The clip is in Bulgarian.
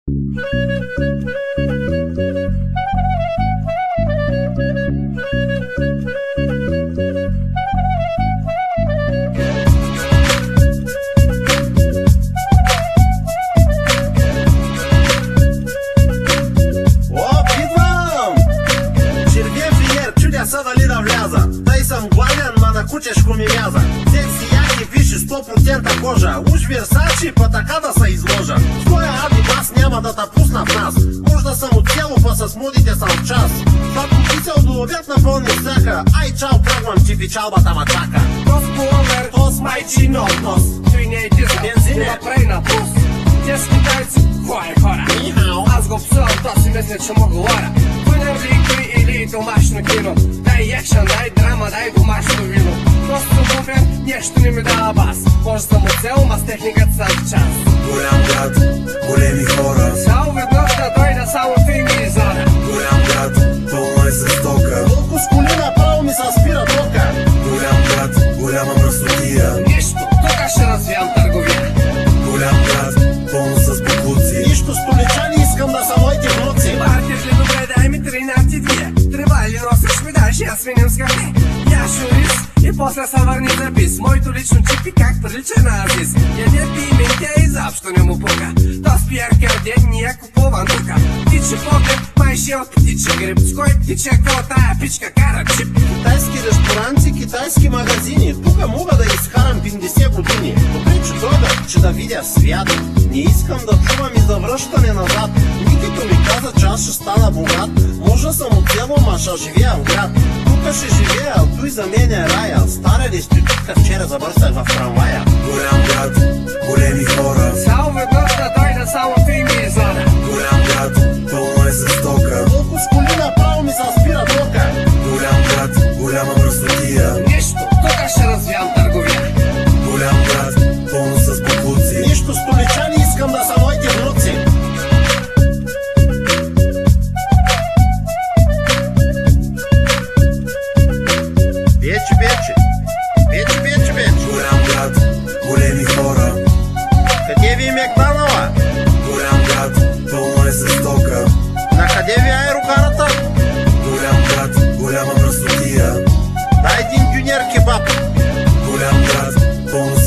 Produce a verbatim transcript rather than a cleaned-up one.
Să dali da vlează, dai să-mi goalea, mă cuce și cu mirează. Секси яки, виши сто процентов кожа. Уж Версачи, потакада са изложа. Своя Адидас няма да та пусна в нас. Можда съм от тело, па с модите съм в час. Това купица доловят на пълни всяка. Ай чао, тръгвам, че печалбата ма чака. Тос половер, тос майчино нос. Той не е тиза, бензина прави на пус. Те с китайци, хора хора. Аз го псувам, то си мисля, че му говоря. Пънерли или домашно кино. Дай екшен, дай драма, дай домашно вино. Просто бубен, нещо не ми дава бас. Може съм от цел, ма с техниката съм в час. Голям град, големи хора. Само веднъж да дойда, само ти ми изора. Голям град, пълно е с тока. Колко с коли направо ми се спира тока. Голям град, голяма мръсотия. Нищо, тук ще развивам търговия. Голям град, пълно с покуци. Нищо столичани, искам да са моите внуци. Партиш ли добре, дай ми тринадцать две. Треба ли носиш ми, дай ще я свиним с кафе. Я шурис и после са върни запис. Моето лично чипи как прилича на Азис. Яде пи минтя и заобщо не му пука. То спиер кърден ни е купуван тука. Птичи поглед, майши от птичи гриб. С кой птича кал тая пичка кара чип. Китайски ресторанти, китайски магазини. Тука мога да изкарам петдесет години. Добре, че дойда, че да видя свят. Не искам да чувам и за връщане назад. Никито ми каза, че аз ще стана богат. Може съм от село, ма ще живея в град. Тука ще живея, а той за мен е рая. Стара десетичка вчера забърсах в трамвая. Голям град, големи хора. Само веднъж да дойда, само ти ми изора. Голям град, пълно е с тока. Колко с коли направо ми се спира тока. Голям град, голяма мръсотия. Нищо, тук ще развивам търговия. Голям град, пълно с покуци. Нищо столичани, искам да са моите внуци. Вече, вече. Вече, вече, вече. Голям град, големи хора. Къде ви е Мекданала? Голям град, пълно е с тока. На къде ви е аерокарата? Голям град, голяма мръсотия. Дай един дюнер кебаб. Голям град, пълно с